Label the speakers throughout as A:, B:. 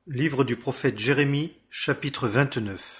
A: Livre du prophète Jérémie, chapitre 29.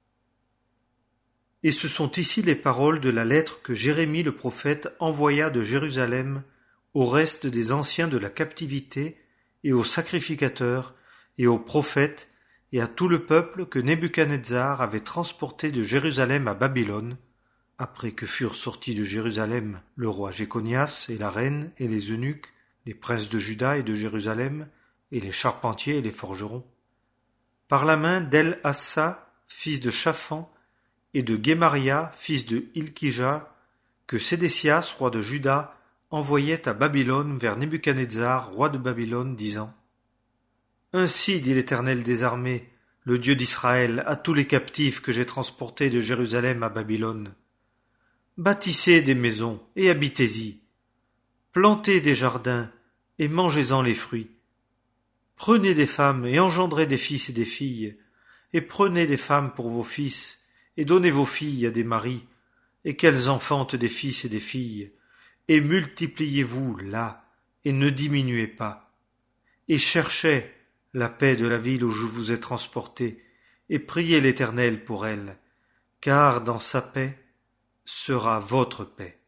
A: Et ce sont ici les paroles de la lettre que Jérémie le prophète envoya de Jérusalem au reste des anciens de la captivité et aux sacrificateurs et aux prophètes et à tout le peuple que Nebuchadnezzar avait transporté de Jérusalem à Babylone, après que furent sortis de Jérusalem le roi Jéconias et la reine et les eunuques, les princes de Juda et de Jérusalem, et les charpentiers et les forgerons, par la main d'El-Assa, fils de Shaphan, et de Guémaria, fils de Hilkija, que Sédécias, roi de Juda, envoyait à Babylone vers Nebuchadnezzar, roi de Babylone, disant : Ainsi dit l'Éternel des armées, le Dieu d'Israël, à tous les captifs que j'ai transportés de Jérusalem à Babylone. Bâtissez des maisons et habitez-y. Plantez des jardins et mangez-en les fruits. Prenez des femmes et engendrez des fils et des filles, et prenez des femmes pour vos fils, et donnez vos filles à des maris, et qu'elles enfantent des fils et des filles, et multipliez-vous là, et ne diminuez pas. Et cherchez la paix de la ville où je vous ai transportés, et priez l'Éternel pour elle, car dans sa paix sera votre paix.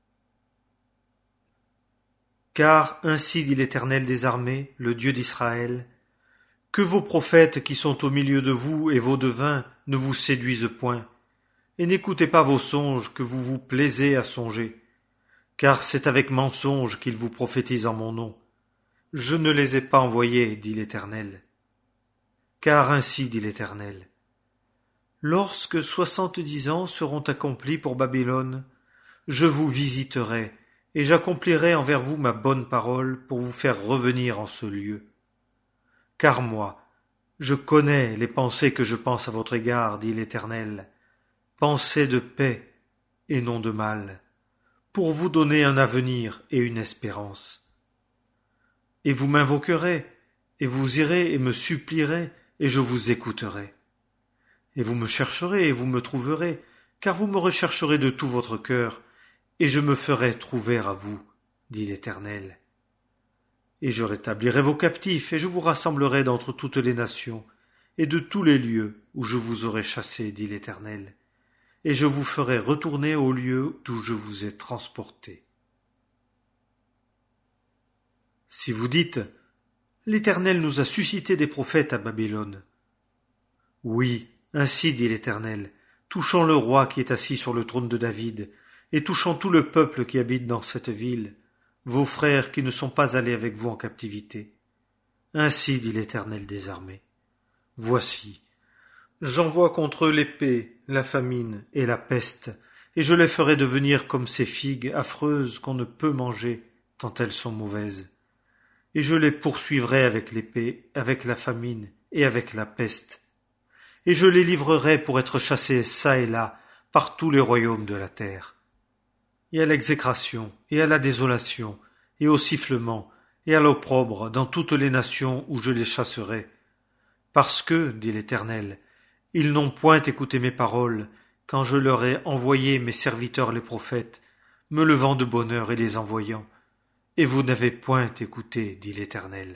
A: Car ainsi dit l'Éternel des armées, le Dieu d'Israël, que vos prophètes qui sont au milieu de vous et vos devins ne vous séduisent point, et n'écoutez pas vos songes que vous vous plaisez à songer, car c'est avec mensonge qu'ils vous prophétisent en mon nom. Je ne les ai pas envoyés, dit l'Éternel. Car ainsi dit l'Éternel, lorsque 70 ans seront accomplis pour Babylone, je vous visiterai, et j'accomplirai envers vous ma bonne parole pour vous faire revenir en ce lieu. Car moi, je connais les pensées que je pense à votre égard, dit l'Éternel, pensées de paix et non de mal, pour vous donner un avenir et une espérance. Et vous m'invoquerez, et vous irez et me supplierez, et je vous écouterai. Et vous me chercherez et vous me trouverez, car vous me rechercherez de tout votre cœur, et je me ferai trouver à vous, dit l'Éternel. Et je rétablirai vos captifs, et je vous rassemblerai d'entre toutes les nations, et de tous les lieux où je vous aurai chassés, dit l'Éternel, et je vous ferai retourner au lieu d'où je vous ai transportés. Si vous dites, l'Éternel nous a suscité des prophètes à Babylone. Oui, ainsi dit l'Éternel, touchant le roi qui est assis sur le trône de David, et touchant tout le peuple qui habite dans cette ville, vos frères qui ne sont pas allés avec vous en captivité. Ainsi dit l'Éternel des armées. Voici, j'envoie contre eux l'épée, la famine et la peste, et je les ferai devenir comme ces figues affreuses qu'on ne peut manger, tant elles sont mauvaises. Et je les poursuivrai avec l'épée, avec la famine et avec la peste. Et je les livrerai pour être chassés çà et là par tous les royaumes de la terre. Et à l'exécration, et à la désolation, et au sifflement, et à l'opprobre dans toutes les nations où je les chasserai. Parce que, dit l'Éternel, ils n'ont point écouté mes paroles, quand je leur ai envoyé mes serviteurs les prophètes, me levant de bonne heure et les envoyant. Et vous n'avez point écouté, dit l'Éternel.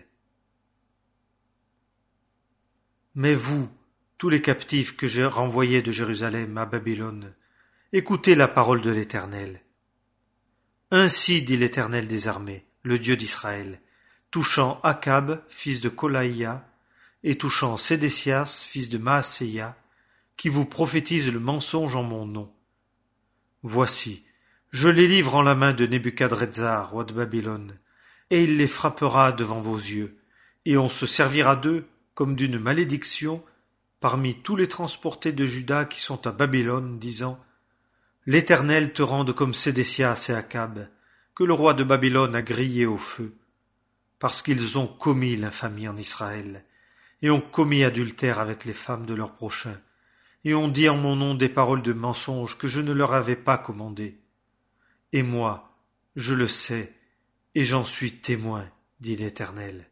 A: Mais vous, tous les captifs que j'ai renvoyés de Jérusalem à Babylone, écoutez la parole de l'Éternel. Ainsi dit l'Éternel des armées, le Dieu d'Israël, touchant Akab, fils de Kolaïa, et touchant Sédécias, fils de Maaséia, qui vous prophétise le mensonge en mon nom. Voici, je les livre en la main de Nebuchadnezzar, roi de Babylone, et il les frappera devant vos yeux, et on se servira d'eux comme d'une malédiction parmi tous les transportés de Juda qui sont à Babylone, disant : L'Éternel te rende comme Sédécias et Akab, que le roi de Babylone a grillé au feu, parce qu'ils ont commis l'infamie en Israël, et ont commis adultère avec les femmes de leurs prochains, et ont dit en mon nom des paroles de mensonge que je ne leur avais pas commandées. Et moi, je le sais, et j'en suis témoin, dit l'Éternel.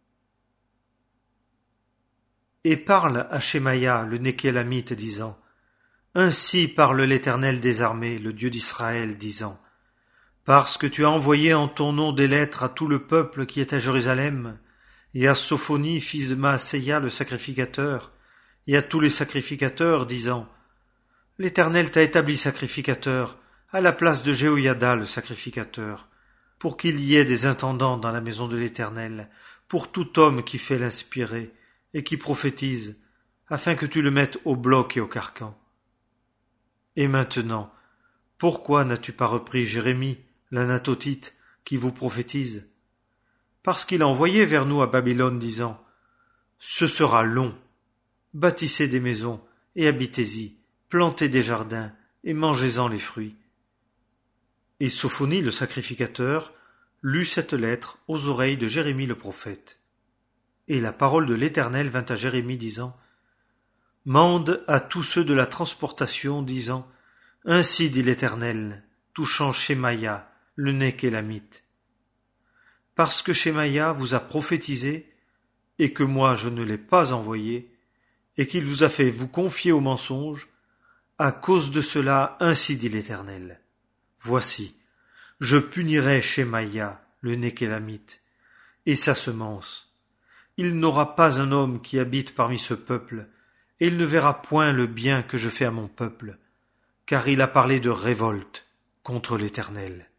A: Et parle à Shemaïa, le Nékélamite, disant : Ainsi parle l'Éternel des armées, le Dieu d'Israël, disant : Parce que tu as envoyé en ton nom des lettres à tout le peuple qui est à Jérusalem, et à Sophonie, fils de Maasséia le sacrificateur, et à tous les sacrificateurs, disant: L'Éternel t'a établi sacrificateur, à la place de Jéhoïada le sacrificateur, pour qu'il y ait des intendants dans la maison de l'Éternel, pour tout homme qui fait l'inspiré, et qui prophétise, afin que tu le mettes au bloc et au carcan. Et maintenant, pourquoi n'as-tu pas repris Jérémie, l'Anathotite, qui vous prophétise? Parce qu'il a envoyé vers nous à Babylone, disant: Ce sera long. Bâtissez des maisons, et habitez-y, plantez des jardins, et mangez-en les fruits. Et Sophonie le sacrificateur lut cette lettre aux oreilles de Jérémie le prophète. Et la parole de l'Éternel vint à Jérémie, disant: Mande à tous ceux de la transportation, disant: Ainsi dit l'Éternel, touchant Shemaïa, le Nékélamite. Parce que Shemaïa vous a prophétisé, et que moi je ne l'ai pas envoyé, et qu'il vous a fait vous confier au mensonge, à cause de cela, ainsi dit l'Éternel. Voici, je punirai Shemaïa, le Nékélamite, et sa semence. Il n'aura pas un homme qui habite parmi ce peuple, et il ne verra point le bien que je fais à mon peuple, car il a parlé de révolte contre l'Éternel.